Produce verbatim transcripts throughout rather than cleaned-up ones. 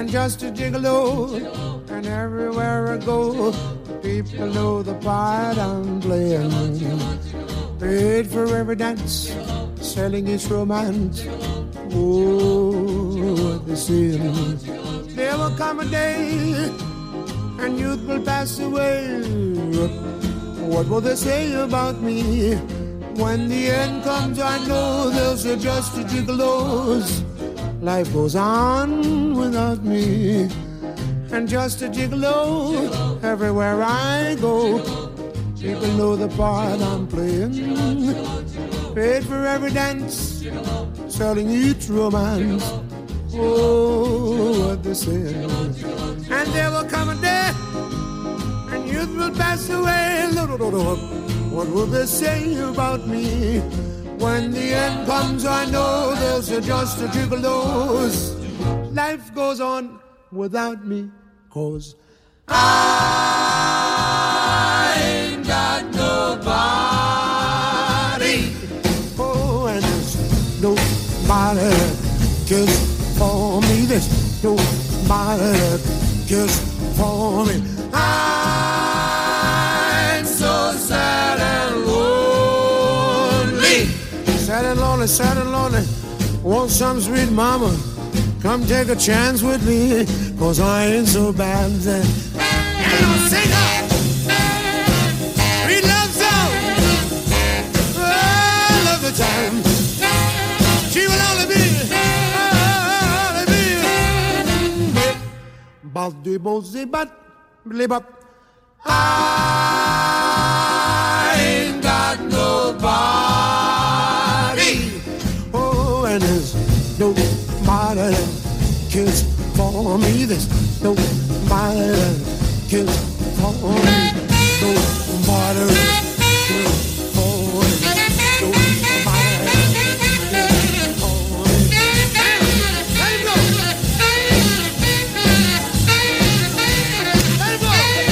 and just a gigolo. And everywhere I go, people know the part I'm playing. Paid for every dance, selling its romance. Oh, what they say. There will come a day, and youth will pass away. What will they say about me? When the end comes, I know they'll say just a gigolos. Life goes on without me, and just a gigolo. Everywhere I go, people know the part I'm playing. Paid for every dance, selling each romance. Oh, what they say. And there will come a day, and youth will pass away. What will they say about me? When the end comes, I know they'll say just a gigolos. Life goes on without me, 'cause I ain't got nobody. Oh, and there's nobody that cares for me. There's nobody that cares for me. I'm so sad and lonely. Sad and lonely, sad and lonely. Want some sweet mama, come take a chance with me, 'cause I ain't so bad. And I'll sing up sweet love song. Oh, I love the time. She will only be, only be. But the bozy but live up. I ain't got nobody. Oh, and there's nobody that cares for me. There's nobody that cares for me. Nobody that cares for me. Nobody that cares for me. Let it go. Let it go.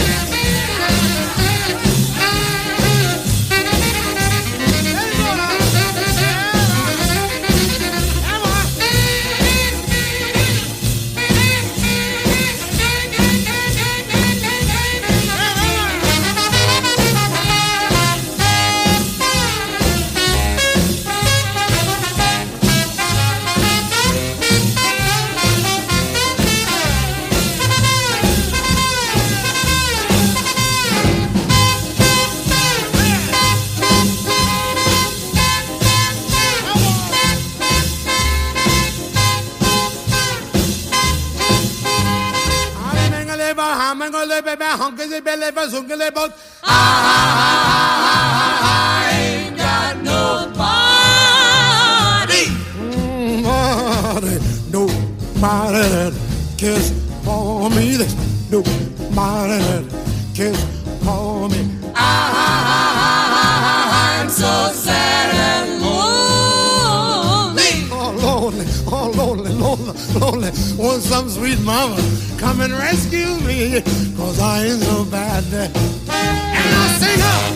I ain't got nobody. Nobody, nobody that cares for me. There's nobody that cares for me. I'm so sad and lonely. Oh, lonely, oh, lonely, lonely, lonely. Want some sweet mama, come and rescue me, 'cause I ain't so bad. And I'll sing up